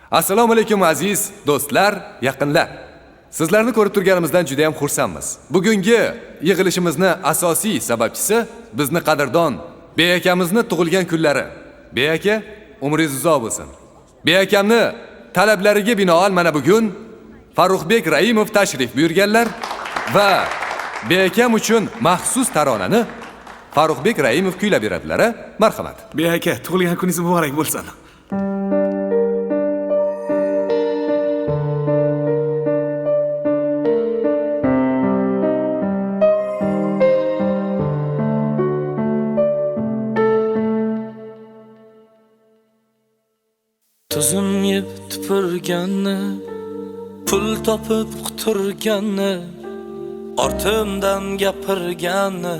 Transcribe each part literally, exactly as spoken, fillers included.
Assalomu alaykum aziz do'stlar, yaqinlar. Sizlarni ko'rib turganimizdan juda ham xursandmiz. Bugungi yig'ilishimizni asosiy sababchisi bizni qadrdon Beakamizni tug'ilgan kunlari. Beaka, umringiz uzoq bo'lsin. Beakamni talablariga binoan mana bugun Farruxbek Raimov tashrif buyurganlar va Beakam uchun maxsus taronani Farruxbek Raimov kuylab beradilar. Marhamat. Beaka, tug'ilgan kuningiz muborak bo'lsin. Tuzum yeb tupurganni, pul topib quturganni, ortimdan gapirganni,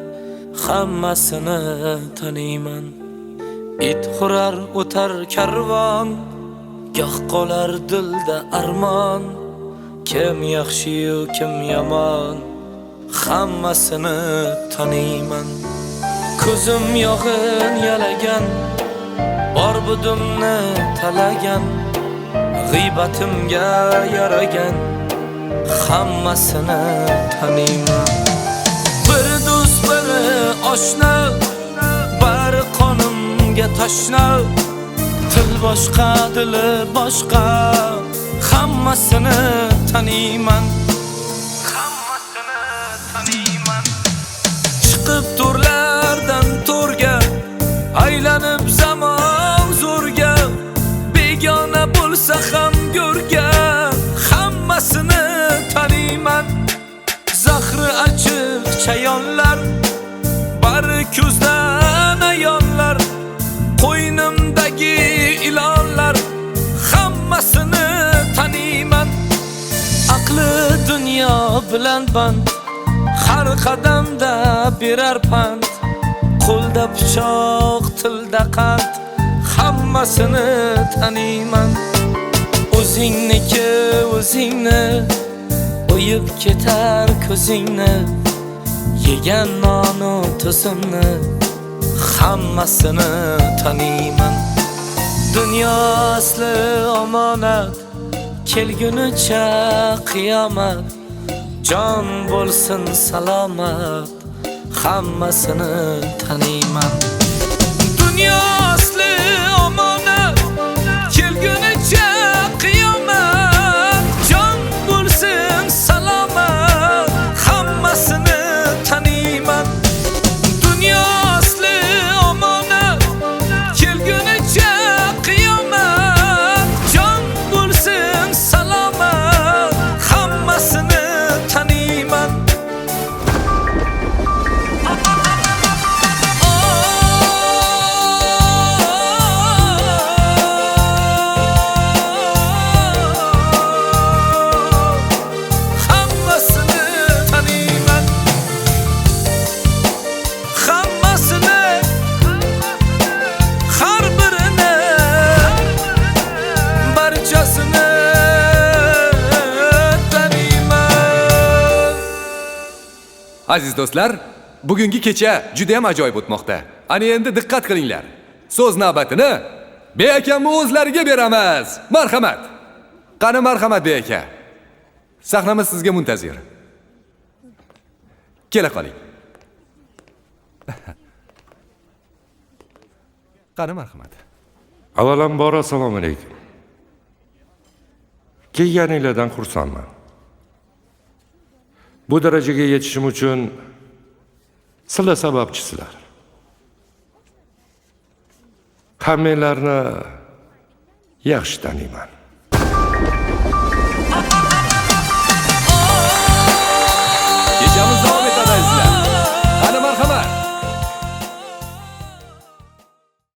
hammasini taniyman. It xurar o'tar karvon, goh qolar dilda armon. Kim yaxshi-yu kim yomon, hammasini taniyman. Ko'zim yog'in yalagan, bor budimni talagan, g'iybatimga yaragan, hammasini taniyman. Bir do'st biri oshna, bari qonimga tashna. Til boshqa, dili boshqa, hammasini taniyman. Hammasini taniyman. Chiqib turlardan to'rga, aylanib zamon zo'rga, begona bo'lsa ham go'rga, hammasini taniyman. Zahri achib chayonlar, bari ko'zdan ayonlar, qo'ynimdagi ilonlar, hammasini taniyman. Aqli dunyo bilan band, har qadamda berar pand. Qo'lda pichoq, tilda qand, hammasini taniyman. O'zingniki o'zingni, o'yib ketar ko'zingni, yegan nonu tuzimni, hammasini taniyman. Dunyo asli omonat, kelgunicha qiyomat. Jon bo'lsin salomat, hammasini taniyman. Dunyo asli omonat, kelgunicha qiyomat. Jon bo'lsin salomat, hammasini taniyman. Dunyo asli omonat, kelgunicha qiyomat. Jon bo'lsin salomat, hammasini taniyman. Aziz do'stlar, bugungi kecha juda ham ajoyib o'tmoqda. Ana endi diqqat qilinglar. So'z navbatini Beakamni o'zlariga beramiz. Marhamat. Qani marhamat Beaka. Sahnamiz sizga muntazir. Kela qoling. Qani marhamat. Avvalambor assalomu alaykum. Kelganinglardan xursandman. Bu darajaga yetishim uchun sizlar sababchisizlar. Hammanglarni yaxshi taniyman.